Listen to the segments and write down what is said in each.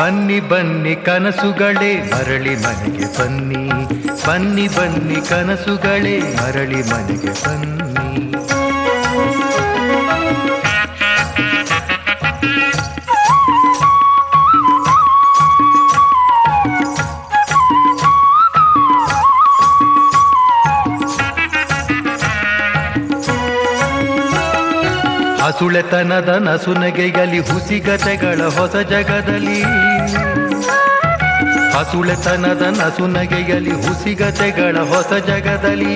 ಬನ್ನಿ ಬನ್ನಿ ಕನಸುಗಳೇ ಮರಳಿ ಮನೆಗೆ ಬನ್ನಿ, ಬನ್ನಿ ಬನ್ನಿ ಕನಸುಗಳೇ ಮರಳಿ ಮನೆಗೆ ಬನ್ನಿ. ಹಸುಳೆತನದ ನಸುನಗೆಯಲ್ಲಿ ಹುಸಿಗತೆಗಳ ಹೊಸ ಜಗದಲ್ಲಿ, ಹಸುಳೆತನದ ನಸುನಗೆಯಲ್ಲಿ ಹುಸಿಗತೆಗಳ ಹೊಸ ಜಗದಲ್ಲಿ,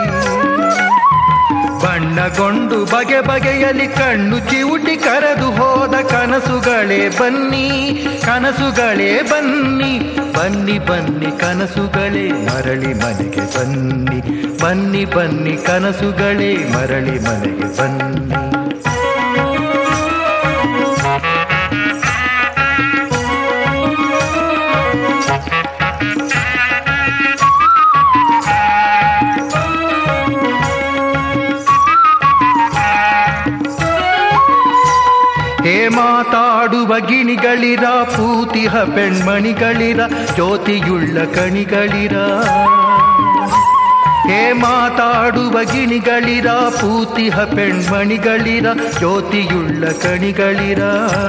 ಬಣ್ಣಗೊಂಡು ಬಗೆ ಬಗೆಯಲ್ಲಿ ಕಣ್ಣು ಚಿವುಟಿ ಕರೆದು ಹೋದ ಕನಸುಗಳೇ ಬನ್ನಿ, ಕನಸುಗಳೇ ಬನ್ನಿ, ಬನ್ನಿ ಬನ್ನಿ ಕನಸುಗಳೇ ಮರಳಿ ಮನೆಗೆ ಬನ್ನಿ, ಬನ್ನಿ ಬನ್ನಿ ಕನಸುಗಳೇ ಮರಳಿ ಮನೆಗೆ ಬನ್ನಿ. ಹೇ ಮಾತಾಡುವ ಗಿಣಿಗಳಿರ, ಪೂತಿಹ ಪೆಣ್ಮಣಿಗಳಿರ, ಜ್ಯೋತಿಯುಳ್ಳ ಕಣಿಗಳಿರ. ಹೇ ಮಾತಾಡುವ ಗಿಣಿಗಳಿರ, ಪೂತಿಹ ಪೆಣ್ಮಣಿಗಳಿರ, ಜ್ಯೋತಿಯುಳ್ಳ ಕಣಿಗಳಿರ.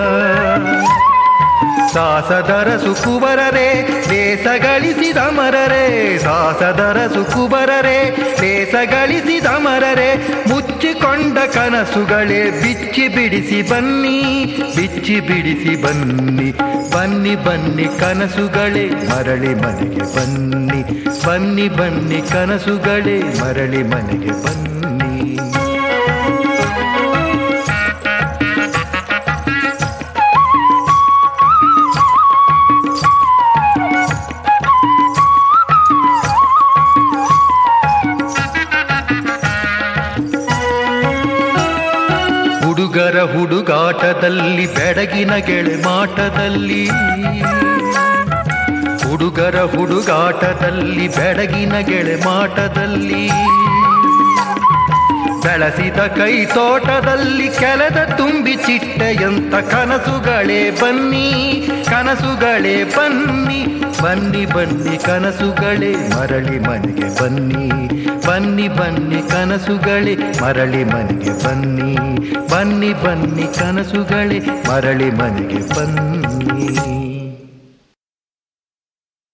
ಸಾಸದರ ಸುಕುವರರೇ ದೇಶಗಳಿಸಿದ ಮರರೇ, ಸಾಸದರ ಸುಕುವರರೇ ದೇಶಗಳಿಸಿದ ಮರರೇ, ಮುಚ್ಚಿಕೊಂಡ ಕನಸುಗಳೇ ಬಿಚ್ಚಿ ಬಿಡಿಸಿ ಬನ್ನಿ, ಬಿಚ್ಚಿ ಬಿಡಿಸಿ ಬನ್ನಿ, ಬನ್ನಿ ಬನ್ನಿ ಕನಸುಗಳೇ ಮರಳಿ ಮನೆಗೆ ಬನ್ನಿ, ಬನ್ನಿ ಬನ್ನಿ ಕನಸುಗಳೇ ಮರಳಿ ಮನೆಗೆ ಬನ್ನಿ. ಹುಡುಗರ ಹುಡುಗಾಟದಲ್ಲಿ ಬೆಡಗಿನ ಗೆಳೆ ಮಾಟದಲ್ಲಿ, ಹುಡುಗರ ಹುಡುಗಾಟದಲ್ಲಿ ಬೆಡಗಿನ ಗೆಳೆ ಮಾಟದಲ್ಲಿ, ಬೆಳೆಸಿದ ಕೈ ತೋಟದಲ್ಲಿ ಕೆಲೆದ ತುಂಬಿ ಚಿಟ್ಟೆಯಂತ ಕನಸುಗಳೇ ಬನ್ನಿ, ಕನಸುಗಳೇ ಬನ್ನಿ, ಬನ್ನಿ ಬನ್ನಿ ಕನಸುಗಳೇ ಮರಳಿ ಮನೆಗೆ ಬನ್ನಿ, ಬನ್ನಿ ಬನ್ನಿ ಕನಸುಗಳೇ ಮರಳಿ ಮನೆಗೆ ಬನ್ನಿ, ಬನ್ನಿ ಬನ್ನಿ ಕನಸುಗಳೇ ಮರಳಿ ಮನೆಗೆ ಬನ್ನಿ.